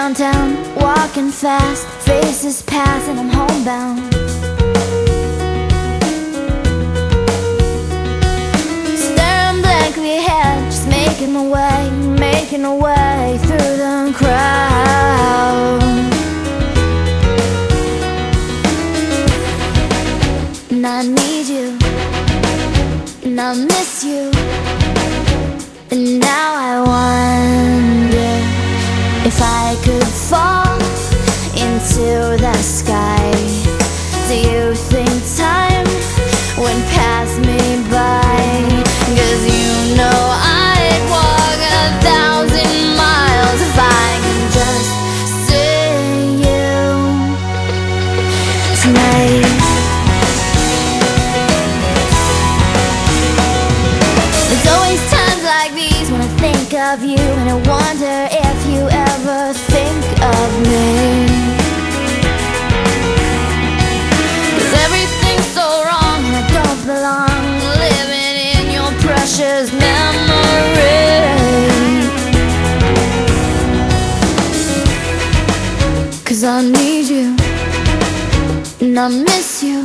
downtown, walking fast, faces pass and I'm homebound. Staring blankly ahead, just making my way through the crowd. And I need you, and I miss you, and now I wonder if I could fall into the sky. Do you think time would pass me by? 'Cause you know I'd walk 1,000 miles if I could just see you tonight. There's always times like these when I think of you, and I wonder if you ever think of me. 'Cause everything's so wrong and I don't belong, living in your precious memory. 'Cause I need you, and I miss you.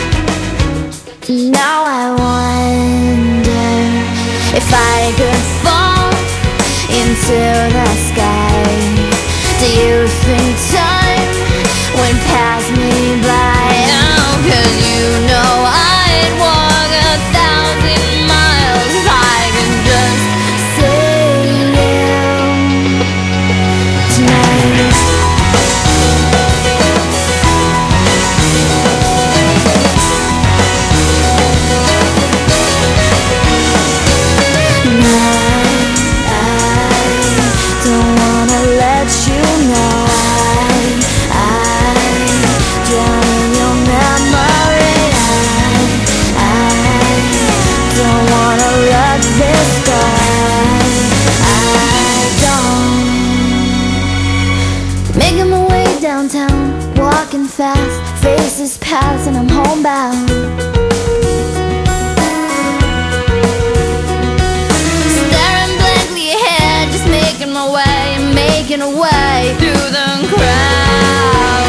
Now I wonder if I could fall into the sky. Do you think time would pass me by? Oh, 'cause you know I'd walk 1,000 miles if I could just see you tonight. Making my way downtown, walking fast, faces pass and I'm homebound. Staring blankly ahead, just making my way through the crowd.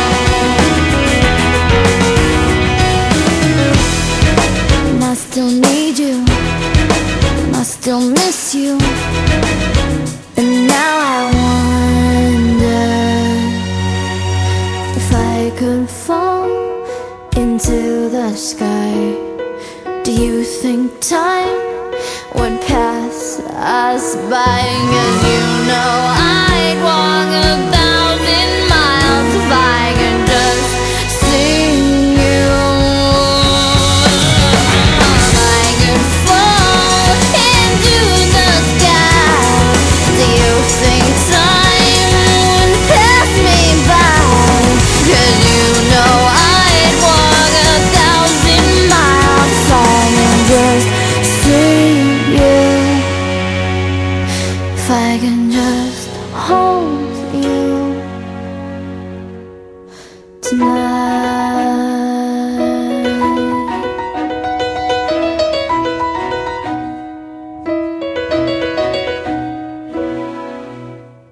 And I still need you, and I still miss you, and now I wonder if I could fall into the sky. Do you think time would pass us by? 'Cause you know I'd walk 1,000 miles if I could just see you. If I could fall into the sky, do you think time would pass me by? 'Cause you know I'd walk 1,000 miles if I could just see you. If I can just hold you tonight.